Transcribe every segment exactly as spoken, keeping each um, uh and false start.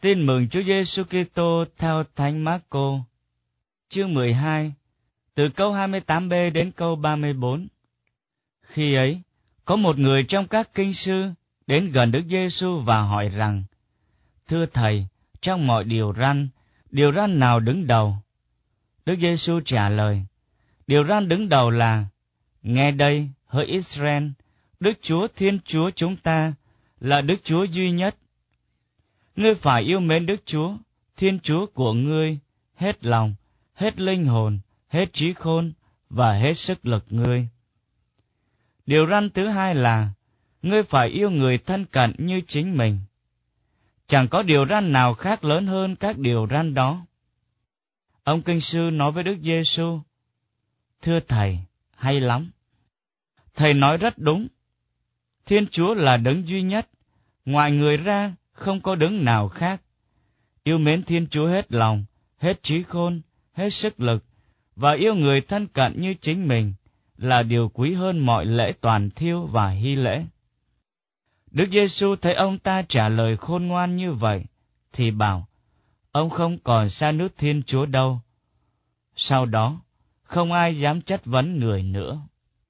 Tin mừng Chúa Giêsu Kitô theo Thánh Mác-cô, chương mười hai, từ câu hai mươi tám b đến câu ba mươi bốn. Khi ấy, có một người trong các kinh sư đến gần Đức Giêsu và hỏi rằng: Thưa Thầy, trong mọi điều răn, điều răn nào đứng đầu? Đức Giêsu trả lời: Điều răn đứng đầu là: Nghe đây, hỡi Israel, Đức Chúa Thiên Chúa chúng ta là Đức Chúa duy nhất. Ngươi phải yêu mến Đức Chúa, Thiên Chúa của ngươi, hết lòng, hết linh hồn, hết trí khôn và hết sức lực ngươi. Điều răn thứ hai là: Ngươi phải yêu người thân cận như chính mình. Chẳng có điều răn nào khác lớn hơn các điều răn đó. Ông kinh sư nói với Đức Giêsu: Thưa Thầy, hay lắm. Thầy nói rất đúng. Thiên Chúa là đấng duy nhất, ngoài người ra không có đấng nào khác. Yêu mến Thiên Chúa hết lòng, hết trí khôn, hết sức lực, và yêu người thân cận như chính mình là điều quý hơn mọi lễ toàn thiêu và hy lễ. Đức Giêsu thấy ông ta trả lời khôn ngoan như vậy, thì bảo: Ông không còn xa nước Thiên Chúa đâu. Sau đó, không ai dám chất vấn người nữa.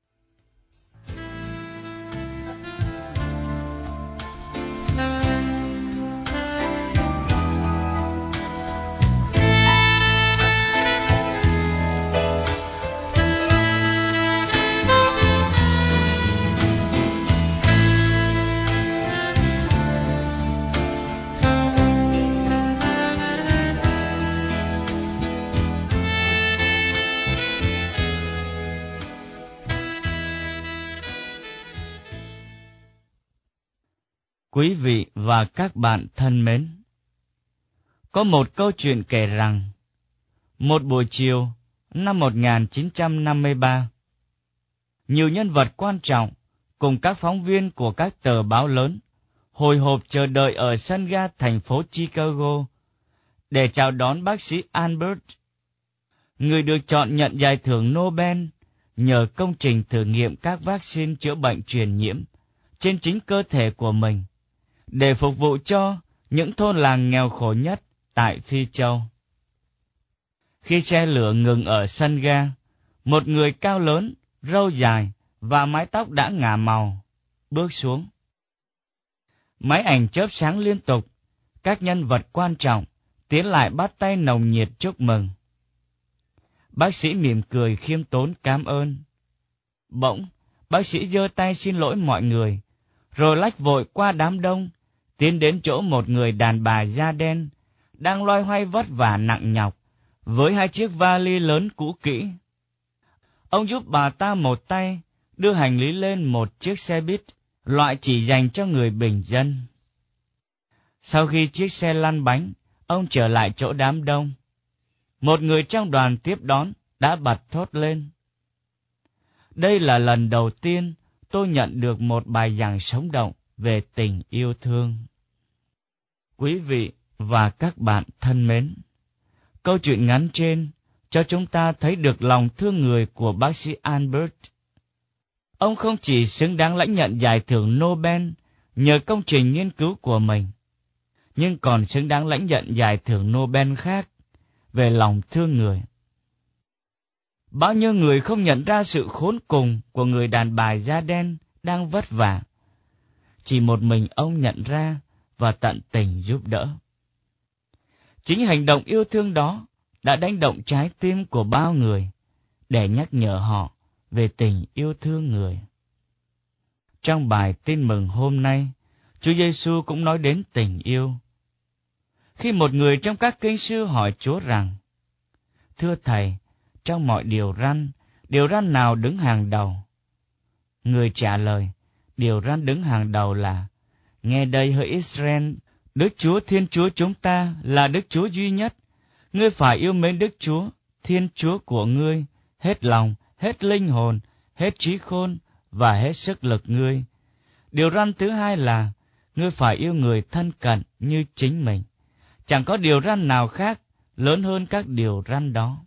Quý vị và các bạn thân mến, có một câu chuyện kể rằng, một buổi chiều năm một nghìn chín trăm năm mươi ba, nhiều nhân vật quan trọng cùng các phóng viên của các tờ báo lớn hồi hộp chờ đợi ở sân ga thành phố Chicago để chào đón bác sĩ Albert, người được chọn nhận giải thưởng Nobel nhờ công trình thử nghiệm các vaccine chữa bệnh truyền nhiễm trên chính cơ thể của mình, để phục vụ cho những thôn làng nghèo khổ nhất tại Phi Châu. Khi xe lửa ngừng ở sân ga, một người cao lớn, râu dài và mái tóc đã ngả màu bước xuống. Máy ảnh chớp sáng liên tục, các nhân vật quan trọng tiến lại bắt tay nồng nhiệt chúc mừng. Bác sĩ mỉm cười khiêm tốn cảm ơn. Bỗng, bác sĩ giơ tay xin lỗi mọi người, rồi lách vội qua đám đông, tiến đến chỗ một người đàn bà da đen đang loay hoay vất vả nặng nhọc với hai chiếc vali lớn cũ kỹ. Ông giúp bà ta một tay đưa hành lý lên một chiếc xe buýt, loại chỉ dành cho người bình dân. Sau khi chiếc xe lăn bánh, ông trở lại chỗ đám đông. Một người trong đoàn tiếp đón đã bật thốt lên: Đây là lần đầu tiên tôi nhận được một bài giảng sống động về tình yêu thương. Quý vị và các bạn thân mến, câu chuyện ngắn trên cho chúng ta thấy được lòng thương người của bác sĩ Albert. Ông không chỉ xứng đáng lãnh nhận giải thưởng Nobel nhờ công trình nghiên cứu của mình, nhưng còn xứng đáng lãnh nhận giải thưởng Nobel khác về lòng thương người. Bao nhiêu người không nhận ra sự khốn cùng của người đàn bà da đen đang vất vả. Chỉ một mình ông nhận ra và tận tình giúp đỡ. Chính hành động yêu thương đó đã đánh động trái tim của bao người để nhắc nhở họ về tình yêu thương người. Trong bài tin mừng hôm nay, Chúa Giêsu cũng nói đến tình yêu. Khi một người trong các kinh sư hỏi Chúa rằng: Thưa Thầy, trong mọi điều răn, điều răn nào đứng hàng đầu? Người trả lời: Điều răn đứng hàng đầu là: Nghe đây hỡi Israel, Đức Chúa Thiên Chúa chúng ta là Đức Chúa duy nhất. Ngươi phải yêu mến Đức Chúa, Thiên Chúa của ngươi, hết lòng, hết linh hồn, hết trí khôn và hết sức lực ngươi. Điều răn thứ hai là: Ngươi phải yêu người thân cận như chính mình. Chẳng có điều răn nào khác lớn hơn các điều răn đó.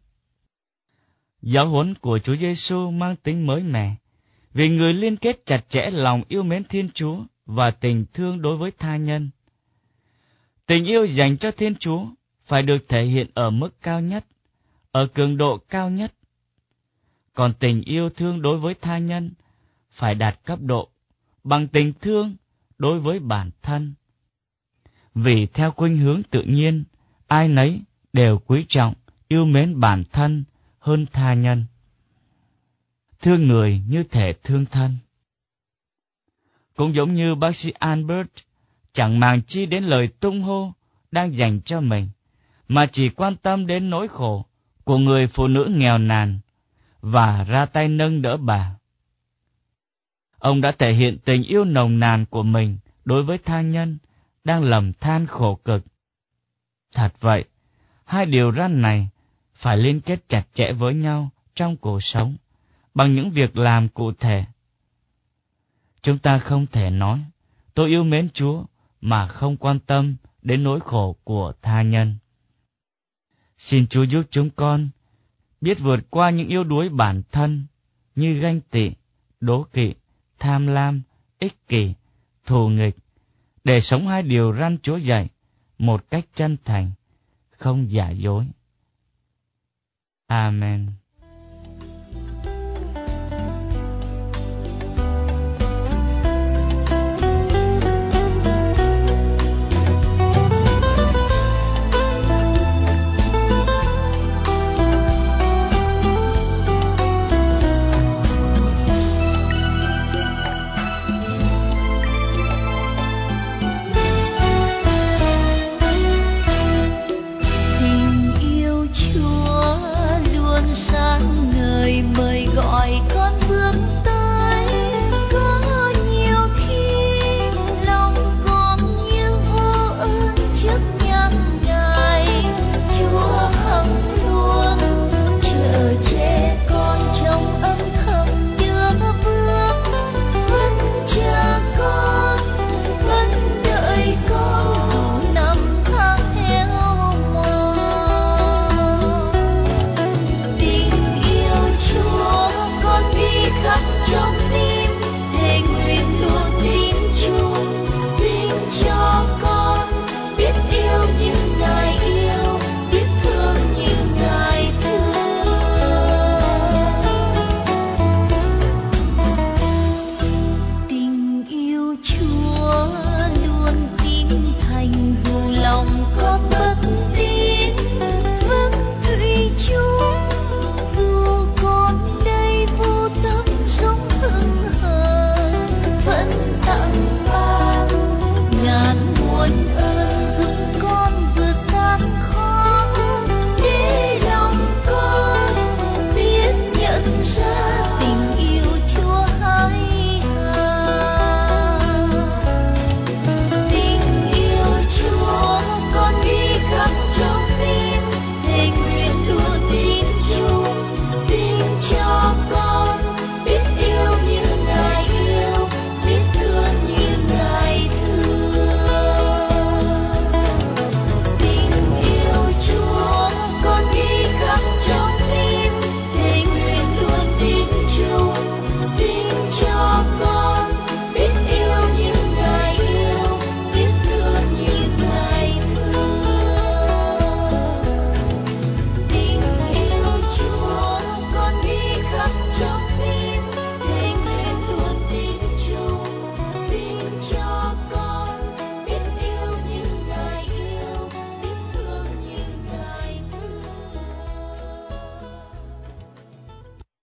Giáo huấn của Chúa Giêsu mang tính mới mẻ, vì người liên kết chặt chẽ lòng yêu mến Thiên Chúa và tình thương đối với tha nhân. Tình yêu dành cho Thiên Chúa phải được thể hiện ở mức cao nhất, ở cường độ cao nhất. Còn tình yêu thương đối với tha nhân phải đạt cấp độ bằng tình thương đối với bản thân. Vì theo khuynh hướng tự nhiên, ai nấy đều quý trọng, yêu mến bản thân hơn tha nhân. Thương người như thể thương thân. Cũng giống như bác sĩ Albert chẳng màng chi đến lời tung hô đang dành cho mình, mà chỉ quan tâm đến nỗi khổ của người phụ nữ nghèo nàn và ra tay nâng đỡ bà. Ông đã thể hiện tình yêu nồng nàn của mình đối với tha nhân đang lầm than khổ cực. Thật vậy, hai điều răn này phải liên kết chặt chẽ với nhau trong cuộc sống bằng những việc làm cụ thể. Chúng ta không thể nói, tôi yêu mến Chúa mà không quan tâm đến nỗi khổ của tha nhân. Xin Chúa giúp chúng con biết vượt qua những yếu đuối bản thân như ganh tị, đố kỵ, tham lam, ích kỷ, thù nghịch, để sống hai điều răn Chúa dạy một cách chân thành, không giả dối. Amen.